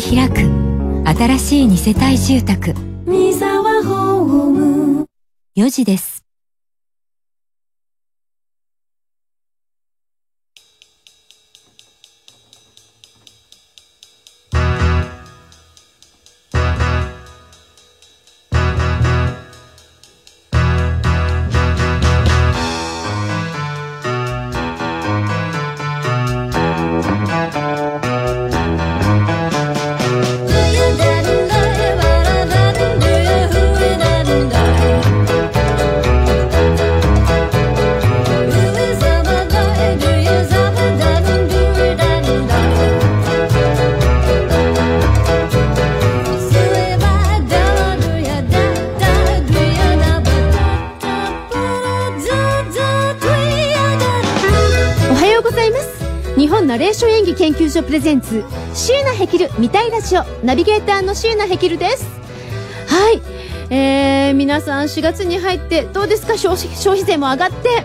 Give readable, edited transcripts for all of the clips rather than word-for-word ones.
開く新しい2世帯住宅三沢ホーム。4時です。 日本ナレーション演技研究所プレゼンツ椎名ヘキル見たいラジオ、ナビゲーターの椎名ヘキルです。はい、皆さん4月に入ってどうですか？消費税も上がって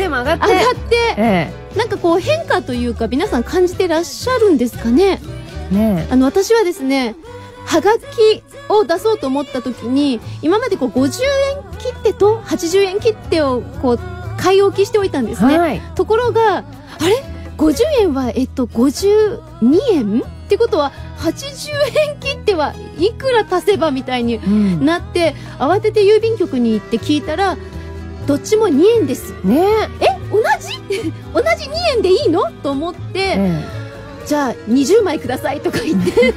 なんかこう変化というか皆さん感じてらっしゃるんですかね。私はですね、はがきを出そうと思った時に今までこう50円切手と80円切手をこう買い置きしておいたんですね、ところがあれ50円は52円ってことは80円切手はいくら足せばみたいになって、慌てて郵便局に行って聞いたらどっちも2円ですね。同じ2円でいいのと思って、じゃあ20枚くださいとか言って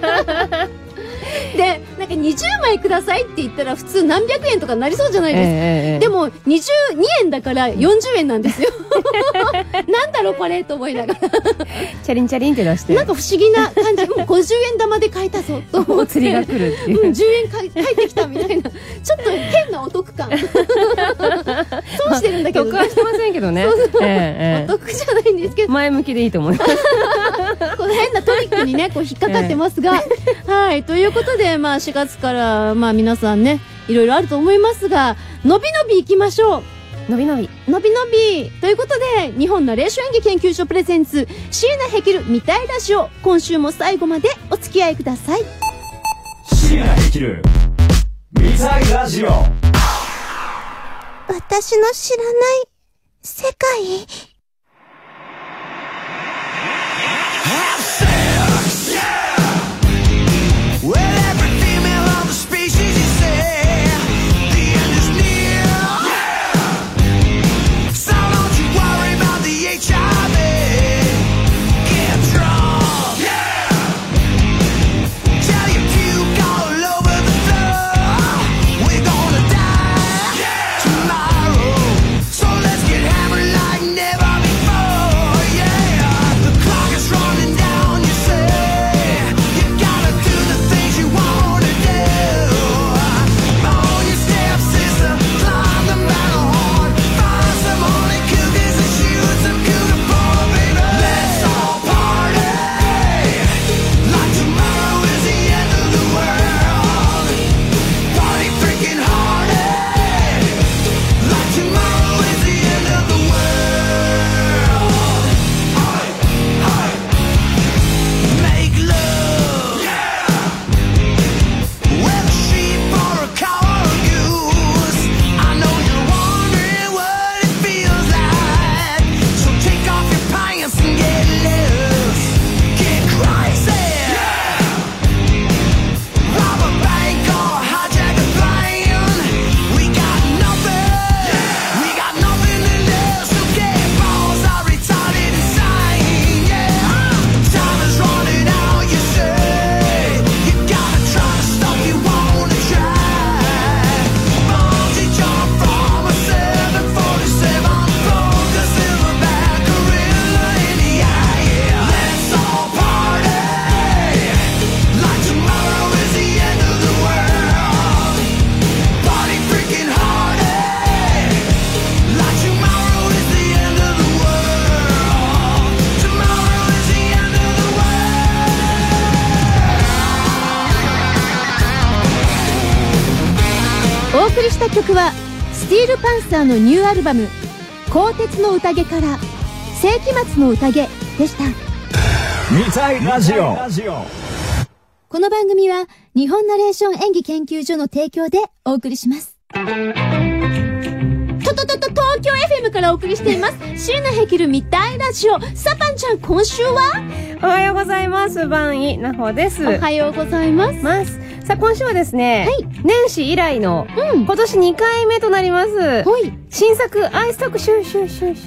でなんか20枚くださいって言ったら普通何百円とかなりそうじゃないですか、でも22円だから40円なんですよなんだろうこれと思いながらチャリンチャリンって出してなんか不思議な感じ50円玉で買えたぞと思って釣りが来るっていう、 10円返ってきたみたいなちょっと変なお得感損してるんだけど、 得はしてませんけどねお得じゃないんですけど前向きでいいと思いますこの変なトリックにねこう引っかかってますが、はいということで、4月から皆さんねいろいろあると思いますが、のびのびいきましょう。のびのびということで、日本ナレーション演技研究所プレゼンツ椎名ヘキル見たいラジオ、今週も最後までお付き合いください。 椎名ヘキル見たいラジオ、 私の知らない世界。 お送りした曲はスティールパンサーのニューアルバム鋼鉄の宴から世紀末の宴でした。 見たいラジオ。 この番組は日本ナレーション演技研究所の提供でお送りします。東京 FM からお送りしています椎名ヘキルみたいラジオ。さぱんちゃん、今週はおはようございます。番井なほです。 おはようございます。 さあ、今週はですね、年始以来の、今年2回目となります。新作アイス特集。アイス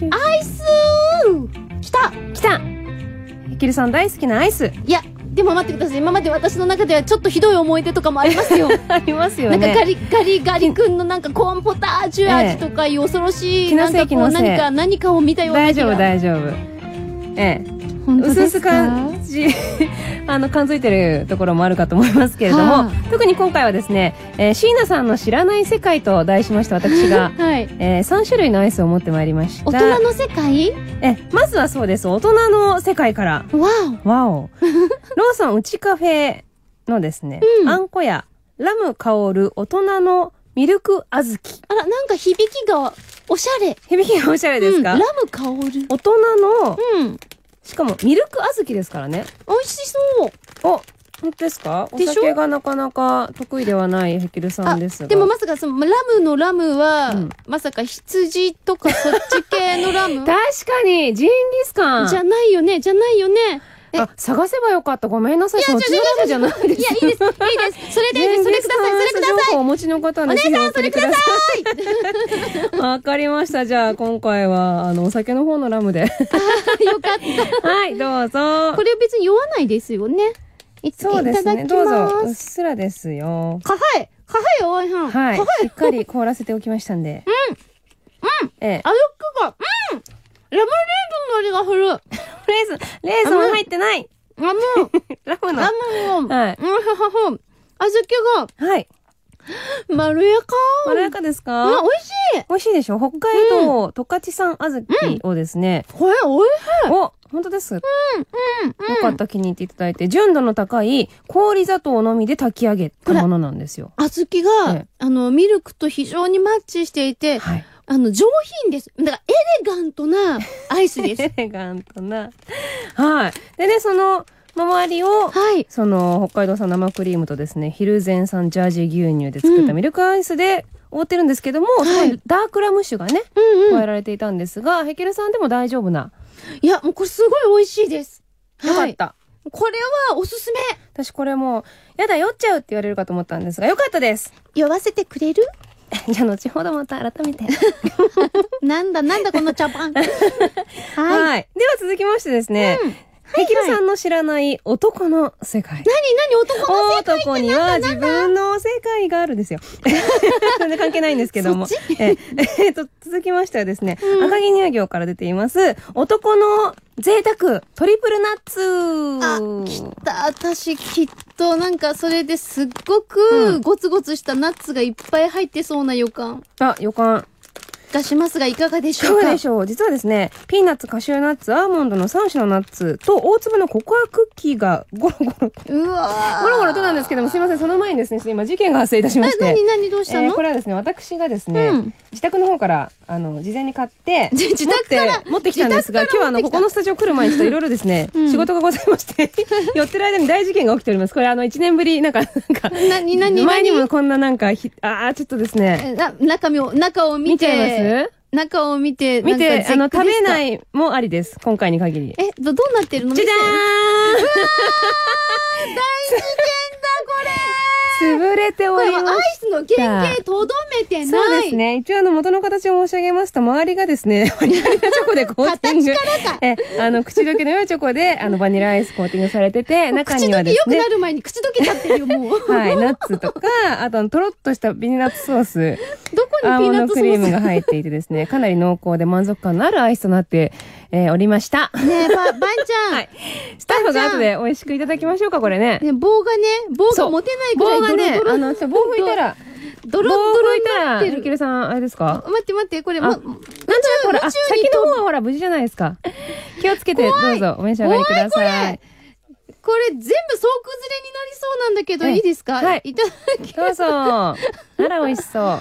来たヘキルさん大好きなアイス。 いや、でも待ってください。今まで私の中ではちょっとひどい思い出とかもありますよ。 ありますよね。 なんかガリ君のなんかコーンポタージュ味とかいう恐ろしい、なんかこう何かを見たような気が。 大丈夫。 本当ですか？ 感づいてるところもあるかと思いますけれども、特に今回はですね、椎名さんの知らない世界と題しまして私が、3種類のアイスを持ってまいりました。 大人の世界？ まずはそうです。大人の世界から。わお。ローソンうちカフェのですね、あんこやラム香る大人のミルクあずき。 あら、なんか響きがおしゃれ。 響きがおしゃれですか？ ラム香る。 大人の、しかもミルクあずきですからね。 美味しそう。 本当ですか？お酒がなかなか得意ではないヘキルさんですが。 でもまさかそのラムのラムは、まさか羊とかそっち系のラム？ 確かにジンギスカンじゃないよね。 探せばよかった。ごめんなさい。そっちのラムじゃないです。 いや、いいです。それでいいです。それください。 お持ちの方はお姉さん、それください。わかりました。じゃあ、今回は、お酒の方のラムで。 よかった。 はい、どうぞ。 これ別に酔わないですよね。 そうですね。どうぞ。うっすらですよ。 カフェおいしん。 はい。しっかり凍らせておきましたんで。 あよくが、ラムレーズンの味がする。 レーズンは入ってない。 ラムの。 はい。 味気が。 はい。 まろやかですか？ 美味しい。 美味しいでしょ？北海道十勝産小豆をですね。 これ美味しい。 本当です。よかった、気に入っていただいて。純度の高い氷砂糖のみで炊き上げたものなんですよ。 小豆が、ミルクと非常にマッチしていて、上品です。だからエレガントなアイスです。 エレガントな。はい。でね、その周りを、その北海道産生クリームとですね、ヒルゼン産ジャージー牛乳で作ったミルクアイスで覆ってるんですけども、ダークラムッシュがね、加えられていたんですが、ヘキルさんでも大丈夫な。 いや、もうこれすごい美味しいです。 よかった。 これはおすすめ。 私これもう、やだ酔っちゃうって言われるかと思ったんですが、よかったです。 酔わせてくれる？ じゃあ後ほどまた改めて。 なんだこの茶番。はい。 では続きましてですね。ヘキルさんの知らない男の世界。 何男の世界？ 男には自分の世界があるんですよ。全然関係ないんですけども。続きましてはですね、赤城乳業から出ています、男の贅沢、トリプルナッツ。 来た。私きっとなんかそれですっごくゴツゴツしたナッツがいっぱい入ってそうな予感。 予感。 がしますが、いかがでしょうか？ いかがでしょう？実はですね、ピーナッツ、カシューナッツ、アーモンドの3種のナッツと大粒のココアクッキーがゴロゴロとなんですけども、すいません、その前にですね、今事件が発生いたしまして。 何どうしたの？ これはですね、私がですね、自宅の方から、事前に買って、 自宅から持ってきたんですが、今日はここのスタジオ来る前にちょっといろいろですね、仕事がございまして、寄ってる間に大事件が起きております。これ1年ぶり、前にもこんなちょっとですね。 中を見て。中を見て、 食べないもありです。今回に限り。 どうなってるの？ じゃじゃーん大事件だ、これ潰れておりました。 これはアイスの原型とどめてない。 そうですね。一応元の形を申し上げますと、周りがですね、バニラチョコでコーティング。口どけの良いチョコで、バニラアイスコーティングされてて、中にはですね。 口どけ良くなる前に口どけちゃってるよ、もう。 はい、ナッツとか、あととろっとしたピーナッツソース。 どこにピーナッツソース？ クリームが入っていてですね、かなり濃厚で満足感のあるアイスとなっておりました。 ねえ、ばんちゃん。 スタッフが後で美味しくいただきましょうか、これね。 棒が持てないくらいドロドロ。 棒拭いたら、 ドロドロになってる。 ヘキルさん、あれですか？ 待って、これ、 なんとなくほら、先の方はほら、無事じゃないですか。気をつけて、どうぞ、お召し上がりください。 これ全部総崩れになりそうなんだけど、いいですか？ はい。 いただきます。 どうぞ。あら、美味しそう。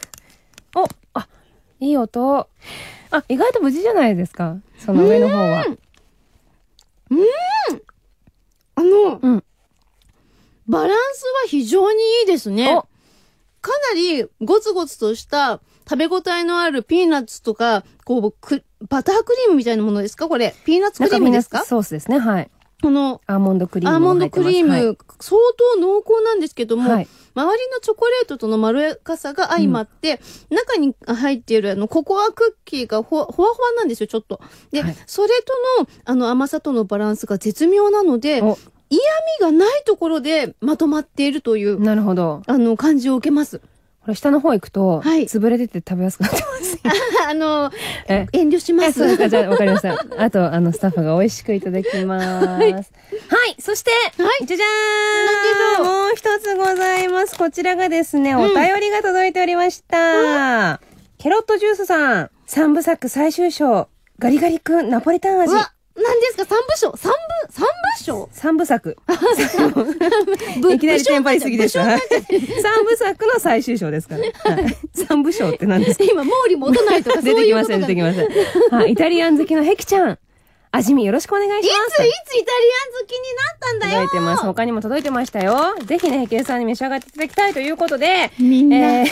いい音。意外と無事じゃないですか。その上の方は。 バランスは非常にいいですね。かなりゴツゴツとした食べ応えのあるピーナッツとか、こう、バタークリームみたいなものですかこれ。ピーナッツクリームですか？ ソースですね。はい。 この、 アーモンドクリーム。 アーモンドクリーム、はい、相当濃厚なんですけども、はい、周りのチョコレートとのまろやかさが相まって、中に入っているココアクッキーがほわほわなんですよ、ちょっと。で、はい、それとの、甘さとのバランスが絶妙なので、嫌味がないところでまとまっているという、 なるほど。 感じを受けます。 これ下の方行くと、はい、潰れてて食べやすくなってます。 遠慮します。 そうですか、じゃあわかりました。あと、スタッフが美味しくいただきます。はい。はい、そして、はい、じゃじゃーん、もう一つございます。こちらがですね、お便りが届いておりました。ケロットジュースさん、3部作最終章、ガリガリ君ナポリタン味。 何ですか？三部章？三部章？ 三部作。いきなりテンパりすぎです。三部作の最終章ですから。三部章って何ですか？ 今、毛利元就とか出てきません、出てきません。イタリアン好きのヘキちゃん。味見よろしくお願いします。 いつイタリアン好きになったんだよ。 届いてます。他にも届いてましたよ。ぜひね、ヘキレさんに召し上がっていただきたいということで。 みんな。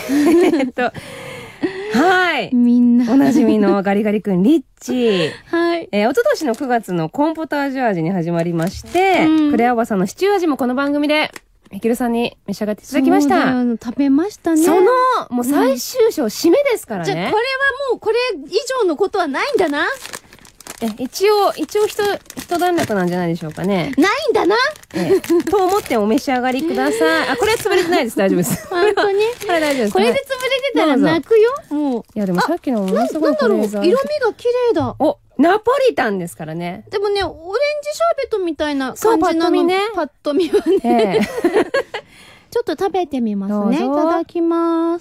はい。 みんな。 おなじみのガリガリ君、リッチ。 はい。 おととしの9月のコーンポタージュ味に始まりまして、クレアおばさんのシチュー味もこの番組で、ヘキルさんに召し上がっていただきました。 食べましたね。 もう最終章、締めですからね。 じゃあ、これはもう、これ以上のことはないんだな。 一応一段落なんじゃないでしょうかね。 ないんだなと思ってお召し上がりください。これは潰れてないです。大丈夫です。 本当にこれ大丈夫です。 これで潰れてたら泣くよ。もう。 いや、でもさっきのものすごいなんだろう、色味が綺麗だ。 ナポリタンですからね。 でもね、オレンジシャーベットみたいな感じなのね。パッと見はね。ちょっと食べてみますね。いただきます。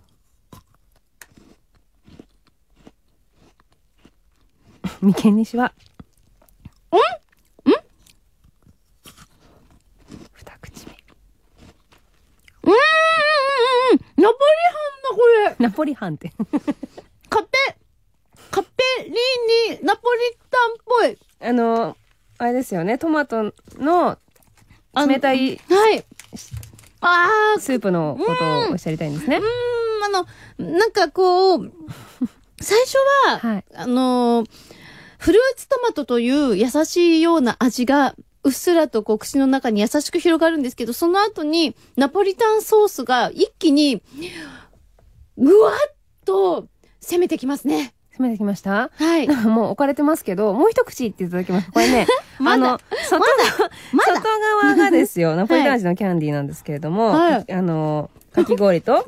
眉間にしわ。二口目。 ナポリハンだ、これ。 ナポリハンって。 カペリーニ、ナポリタンっぽい。 あれですよね、トマトの冷たい、 はい。 スープのことをおっしゃりたいんですね。 なんかこう、最初は、はい、フルーツトマトという優しいような味がうっすらとこう口の中に優しく広がるんですけど、その後にナポリタンソースが一気にぐわっと攻めてきますね。 攻めてきました？ はい。 もう置かれてますけど、もう一口っていただきます。これね、 外側がですよ、ナポリタン味のキャンディーなんですけれども、はい、かき氷と、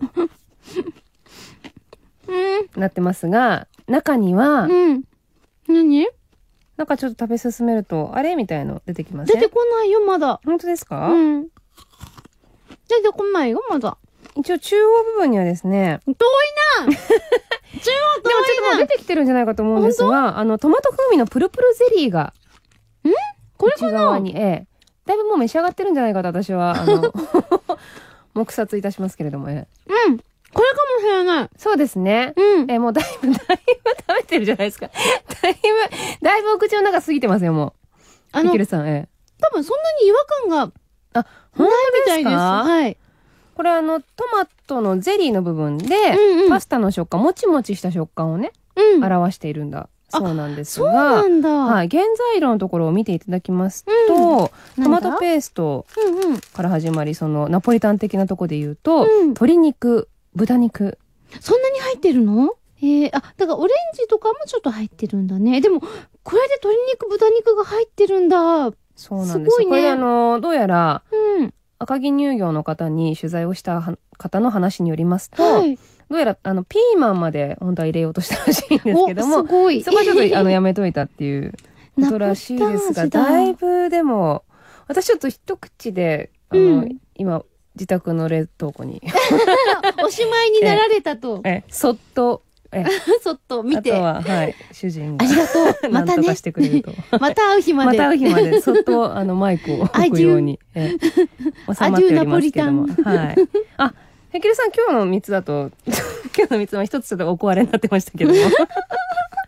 なってますが、中には、 何？ なんかちょっと食べ進めると、あれみたいの出てきません？ 出てこないよ、まだ。 本当ですか？ 出てこないよ、まだ。 一応中央部分にはですね。 遠いな中央遠いな。でもちょっともう出てきてるんじゃないかと思うんですが、トマト風味のプルプルゼリーが。 これかな？ 内側に、だいぶもう召し上がってるんじゃないかと私は、目察いたしますけれども、 これかもしれない。 そうですね。もうだいぶ食べてるじゃないですか。だいぶお口の中過ぎてますよ、もう。ヒキルさん、 多分そんなに違和感が、ないみたいです。はい。 これトマトのゼリーの部分で、パスタの食感、もちもちした食感をね、表しているんだ。そうなんですが、 そうなんだ。 はい。原材料のところを見ていただきますと、トマトペーストから始まり、そのナポリタン的なところで言うと、鶏肉、豚肉。 そんなに入ってるの？だからオレンジとかもちょっと入ってるんだね。でも、これで鶏肉、豚肉が入ってるんだ。 そうなんです。すごいね。これどうやら、赤城乳業の方に取材をした方の話によりますと、どうやら、ピーマンまで本当は入れようとしたらしいんですけども、 すごい。 そこはちょっとやめといたっていうことらしいですが、だいぶでも、私ちょっと一口で、今、自宅の冷凍庫に。 おしまいになられたと。 そっと、 そっと見て。 あとは、はい、主人が。 ありがとう。またね。 なんとかしてくれると。 また会う日まで。 また会う日まで、そっと、マイクを置くように、収まっておりますけども。はい。ヘキルさん、今日の3つだと、今日の3つは1つちょっとお壊れになってましたけども。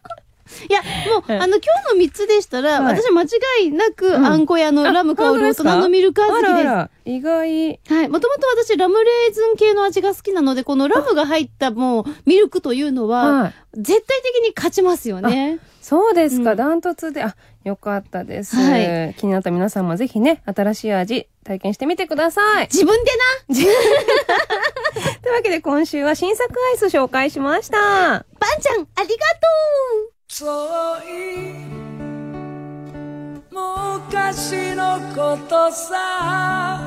いや、もう、今日の3つでしたら、私は間違いなく、あんこ屋のラム香る大人のミルク小豆です。 意外。 はい。もともと私、ラムレーズン系の味が好きなので、このラムが入ったもう、ミルクというのは、絶対的に勝ちますよね。 そうですか、ダントツで。よかったです。はい、気になった皆さんもぜひね、新しい味、体験してみてください。 自分でなというわけで今週は新作アイス紹介しました。 ばんちゃん、ありがとう。 そう昔のことさ、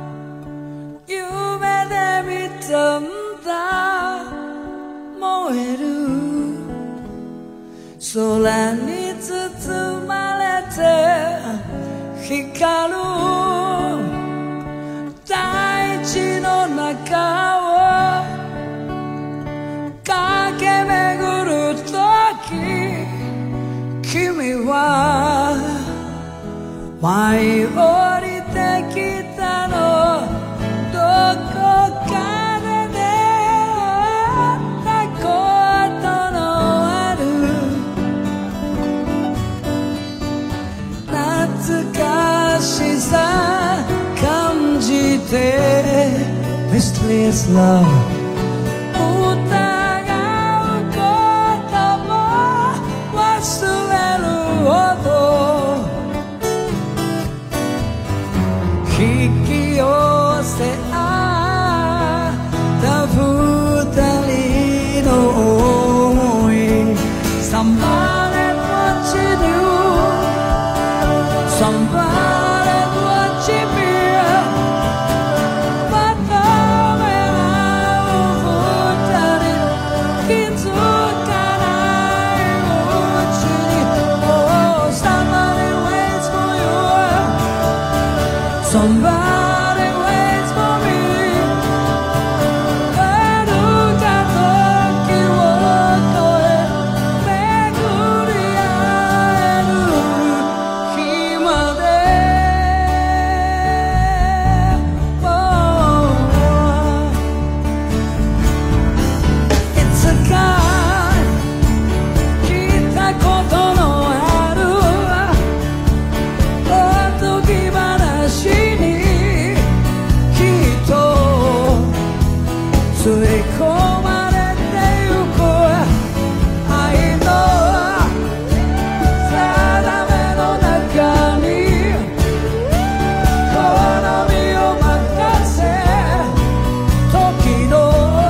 夢で見たんだ。燃える空に包まれて光る大地の中を駆け巡るとき、君は舞い降りてきたの。どこかで出会ったことのある懐かしさ感じて Restless love 引き寄せ合った二人の想い Somebody watching you Somebody watching me また目合う二人気づかないうちに Oh somebody waits for you Somebody waits for me 遥か時を越え巡り合える日まで、いつか聞いたことのあるおとぎ話に吸い込まれてゆく愛の定めの中に好みを任せ時の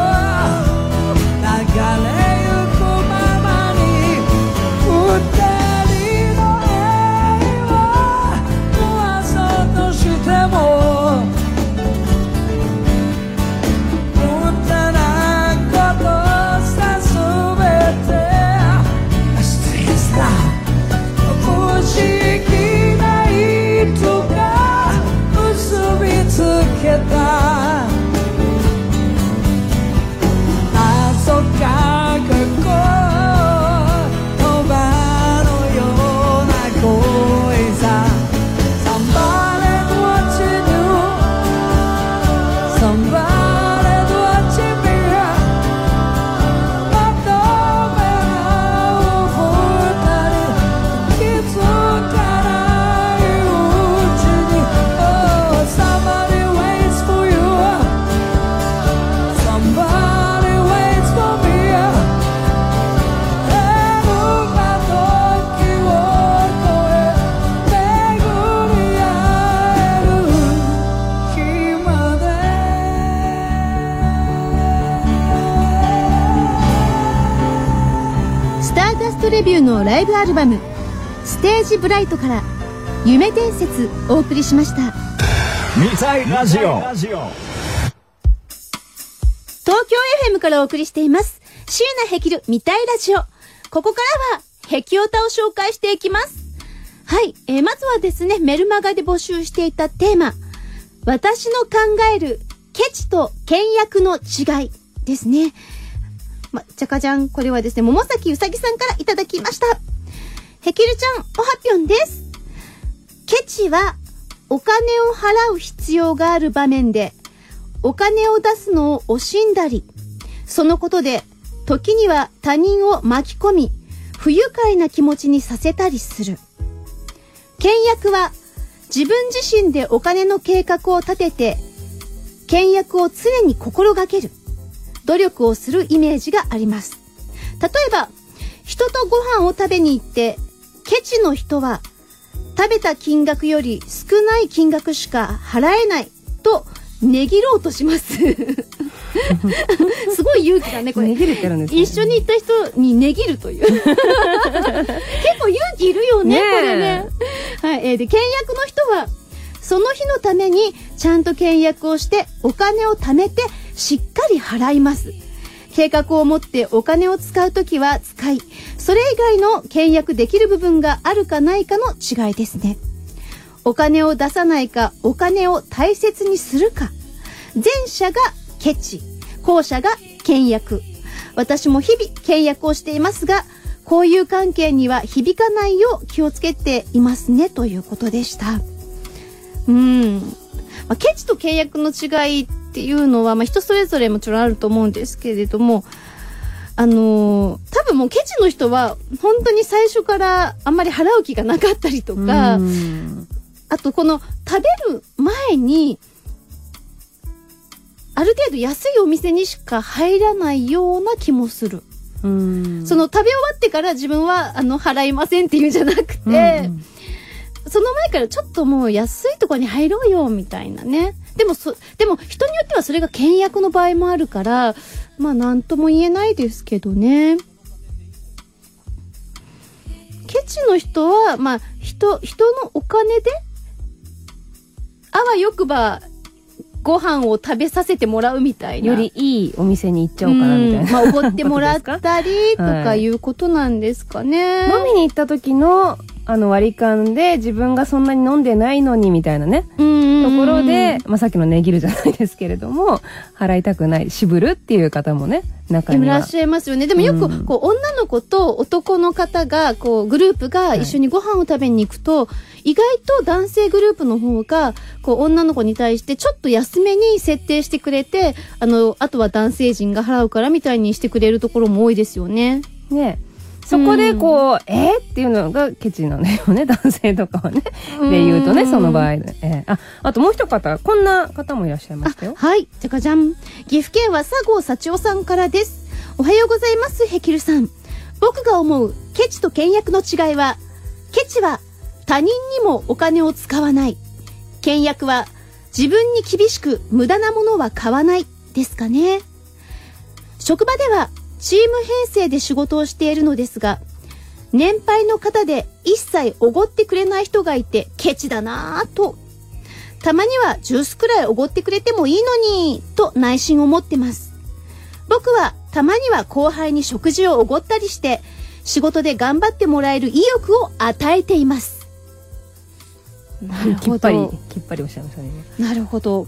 流れゆくままに二人の愛は壊そうとしてもレビューのライブアルバムステージブライトから夢伝説お送りしました。 未来ラジオ東京 FM からお送りしています椎名ヘキル未来ラジオ。ここからはヘキオタを紹介していきます。はい、まずはですね、メルマガで募集していたテーマ、私の考えるケチと倹約の違いですね。じゃかじゃん、これはですね、桃崎うさぎさんからいただきました。ヘキルちゃん、おはぴょんです。ケチは、お金を払う必要がある場面で、お金を出すのを惜しんだり、そのことで、時には他人を巻き込み、 不愉快な気持ちにさせたりする。倹約は自分自身でお金の計画を立てて、倹約を常に心がける、努力をするイメージがあります。例えば、人とご飯を食べに行って、ケチの人は食べた金額より少ない金額しか払えないと値切ろうとします。すごい勇気だね、これ。 値切るってあるんですね。 一緒に行った人に値切るという。結構勇気いるよね、これね。はい、で、倹約の人は、その日のためにちゃんと倹約をしてお金を貯めてしっかり払います。計画を持ってお金を使うときは使い、それ以外の倹約できる部分があるかないかの違いですね。お金を出さないか、お金を大切にするか。前者がケチ、後者が倹約。私も日々倹約をしていますが、交友関係には響かないよう気をつけていますね、ということでした。ケチと倹約の違いっていうのは、人それぞれもちろんあると思うんですけれども、多分もうケチの人は本当に最初からあんまり払う気がなかったりとか、あとこの食べる前にある程度安いお店にしか入らないような気もする。その食べ終わってから自分は払いませんっていうんじゃなくて、その前からちょっともう安いところに入ろうよみたいなね。でも人によってはそれが倹約の場合もあるから、なんとも言えないですけどね。ケチの人は人のお金であわよくばご飯を食べさせてもらうみたいな。 よりいいお店に行っちゃおうかなみたいな。 おごってもらったりとかいうことなんですかね。 飲みに行った時の割り勘で自分がそんなに飲んでないのにみたいなね。ところで、さっきの値切るじゃないですけれども、払いたくない、渋るっていう方もね、中には。 いらっしゃいますよね。でもよく、女の子と男の方が、グループが一緒にご飯を食べに行くと、意外と男性グループの方が、女の子に対してちょっと安めに設定してくれて、あとは男性陣が払うからみたいにしてくれるところも多いですよね。 ね。そこでっていうのがケチなのよね、男性とかはね。で言うとね、その場合で。あともう一方、こんな方もいらっしゃいましたよ。 はい、じゃかじゃん。岐阜県は佐合幸男さんからです。おはようございます、ヘキルさん。僕が思うケチと倹約の違いは、ケチは他人にもお金を使わない。倹約は自分に厳しく無駄なものは買わないですかね。職場ではチーム編成で仕事をしているのですが、年配の方で一切おごってくれない人がいてケチだなぁと。たまにはジュースくらいおごってくれてもいいのにと内心思ってます。僕はたまには後輩に食事をおごったりして仕事で頑張ってもらえる意欲を与えています。 なるほど。きっぱりおっしゃいましたね。 なるほど。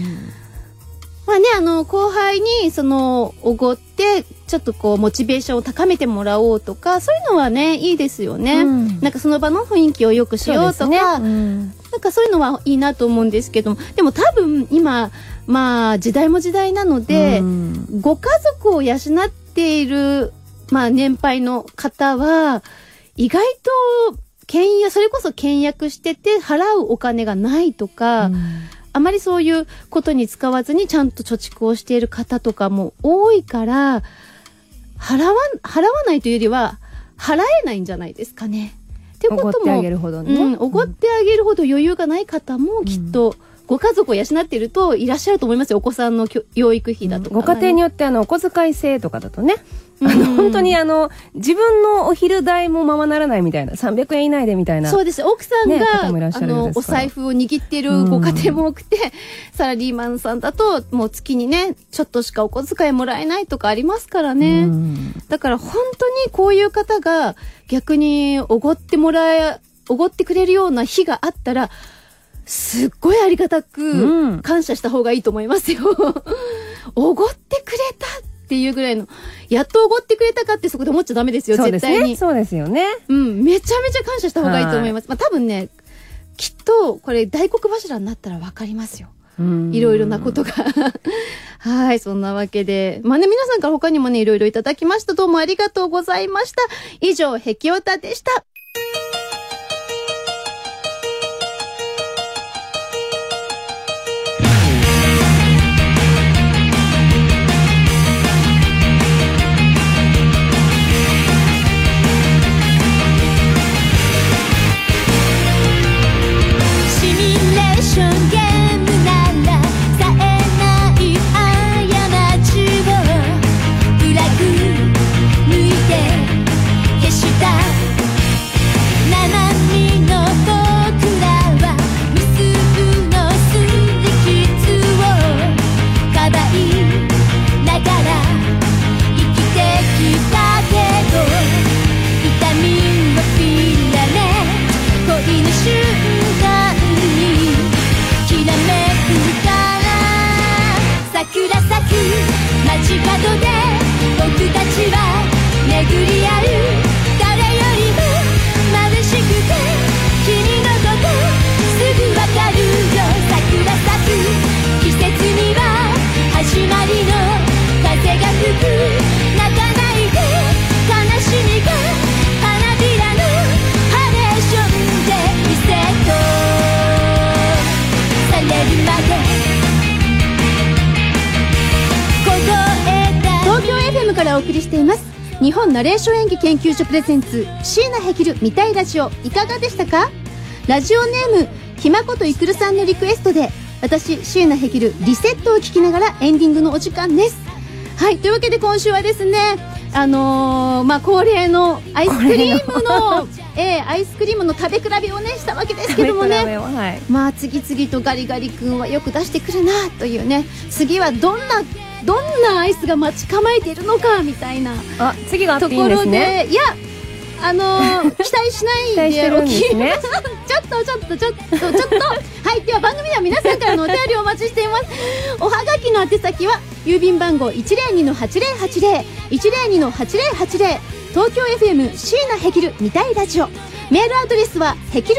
後輩におごってちょっとモチベーションを高めてもらおうとか、そういうのはね、いいですよね。なんかその場の雰囲気を良くしようとか、なんかそういうのはいいなと思うんですけども、でも多分今時代も時代なので、ご家族を養っている年配の方は意外とそれこそ倹約してて払うお金がないとか、あまりそういうことに使わずにちゃんと貯蓄をしている方とかも多いから、払わないというよりは払えないんじゃないですかね。ってことも、おごってあげるほどね。おごってあげるほど余裕がない方もきっと、ご家族を養っているといらっしゃると思いますよ。お子さんの養育費だとか、 ご家庭によってお小遣い制とかだとね、本当に自分のお昼代もままならないみたいな、300円以内でみたいな。 そうです。奥さんが、お財布を握ってるご家庭も多くて、サラリーマンさんだともう月にね、ちょっとしかお小遣いもらえないとかありますからね。だから本当にこういう方が逆におごってくれるような日があったら、すっごいありがたく感謝した方がいいと思いますよ。おごってくれたっていうぐらいの、やっとおごってくれたかってそこで思っちゃダメですよ、絶対に。 そうですよね。 めちゃめちゃ感謝した方がいいと思います。多分ね、きっとこれ大黒柱になったらわかりますよ。 いろいろなことがはい、そんなわけでまあね、皆さんから他にもねいろいろいただきました。どうもありがとうございました。以上、へきおたでした。 街角で僕たちは巡り合う。誰よりも眩しくて君のことすぐわかるよ。桜咲く季節には始まりの風が吹く。泣かないで悲しみが花びらのハレーションでリセットされるまで。 東京 FM からお送りしています日本ナレーション演技研究所プレゼンツ椎名ヘキル見たいラジオ、いかがでしたか？ラジオネームひまこといくるさんのリクエストで私椎名ヘキルリセットを聞きながらエンディングのお時間です。はい、というわけで今週はですねまあ恒例のアイスクリームのアイスクリームの食べ比べをねしたわけですけどもね、はい、まあ次々とガリガリ君はよく出してくるなというね、次はどんなアイスが待ち構えているのかみたいな次があっていいんですね。 いや期待しないでおき、ね、ちょっとはい、では番組では皆さんからのお便りをお待ちしています。おはがきの宛先は郵便番号 102-8080 102-8080 東京 FM 椎名ヘキル見たいラジオ。メールアドレスはヘキル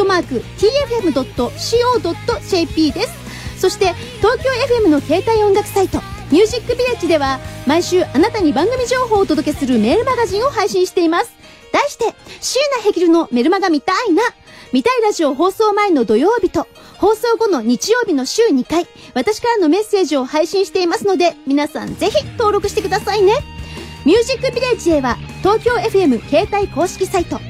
@tfm.co.jp です。そして東京 FM の携帯音楽サイトミュージックビレッジでは毎週あなたに番組情報をお届けするメールマガジンを配信しています。題して椎名ヘキルのメルマガ見たいな。見たいラジオ放送前の土曜日と放送後の日曜日の週2回私からのメッセージを配信していますので、皆さんぜひ登録してくださいね。ミュージックビレッジへは東京 FM 携帯公式サイト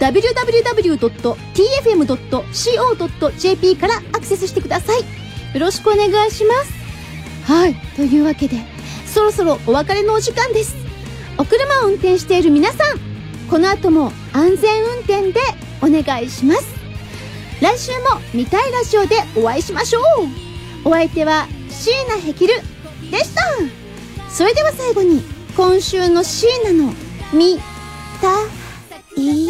www.tfm.co.jp からアクセスしてください。よろしくお願いします。はい、というわけでそろそろお別れのお時間です。お車を運転している皆さん、この後も安全運転でお願いします。来週も見たいラジオでお会いしましょう。お相手は椎名ヘキルでした。それでは最後に今週の椎名の見たい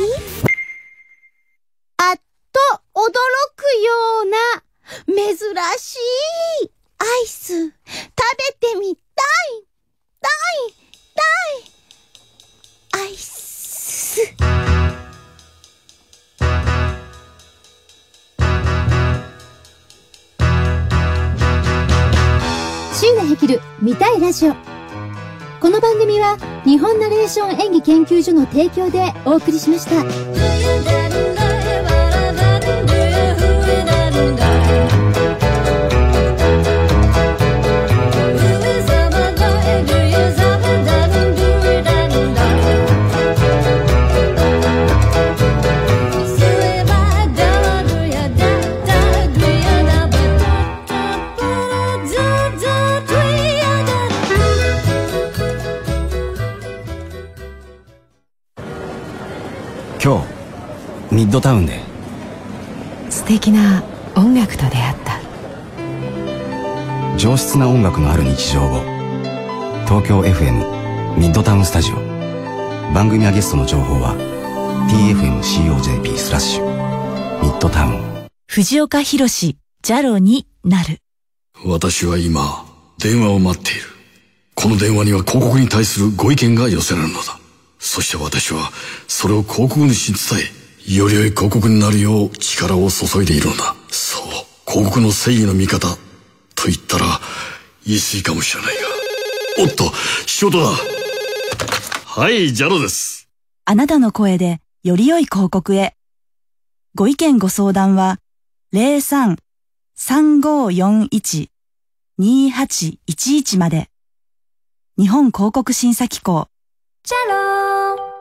あっと驚くような珍しいアイス食べてみたいアイス。椎名ヘキル見たいラジオ。この番組は日本ナレーション演技研究所の提供でお送りしました。 今日ミッドタウンで素敵な音楽と出会った。 上質な音楽のある日常を東京 FM ミッドタウンスタジオ。番組やゲストの情報は tfm.co.jp/ ミッドタウン。 藤岡弘、ジャロになる。 私は今電話を待っている。この電話には広告に対するご意見が寄せられるのだ。そして私はそれを広告主に伝え、より良い広告になるよう力を注いでいるのだ。そう、広告の正義の味方と言ったら言い過ぎかもしれないが。おっと、仕事だ。はい、ジャロです。 あなたの声でより良い広告へ。ご意見ご相談は 03-3541-2811 まで。日本広告審査機構。 チャロー